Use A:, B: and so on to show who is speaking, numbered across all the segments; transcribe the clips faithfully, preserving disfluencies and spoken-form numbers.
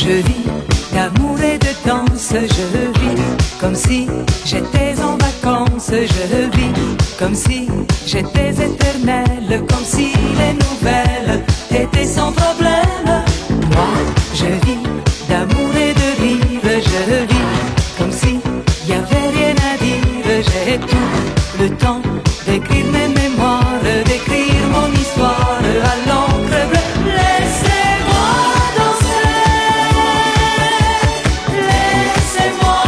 A: Je vis d'amour et de danse, je vis comme si j'étais en vacances, je vis comme si j'étais éternelle, comme si les nouvelles étaient sans problème. Moi, je vis d'amour et de rire, je vis comme si y avait rien à dire. J'ai tout le temps d'écrire mes mémoires, d'écrire mon histoire à l'encre bleue. Laissez-moi danser, laissez-moi,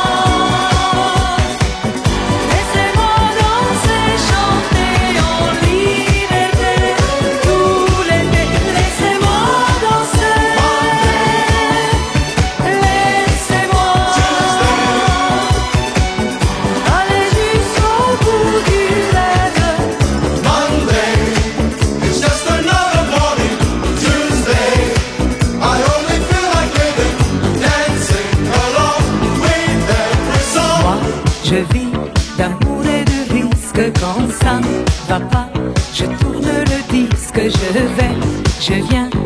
A: laissez-moi danser, chanter en liberté tout l'été. Laissez-moi danser, laissez-moi aller jusqu'au bout du rêve.
B: Monday is just another morning. Tuesday, I only feel like living, dancing along with every song.
A: Moi, je vis d'amour et de risque. Quand ça ne va pas, je tourne le disque. Je vais, je viens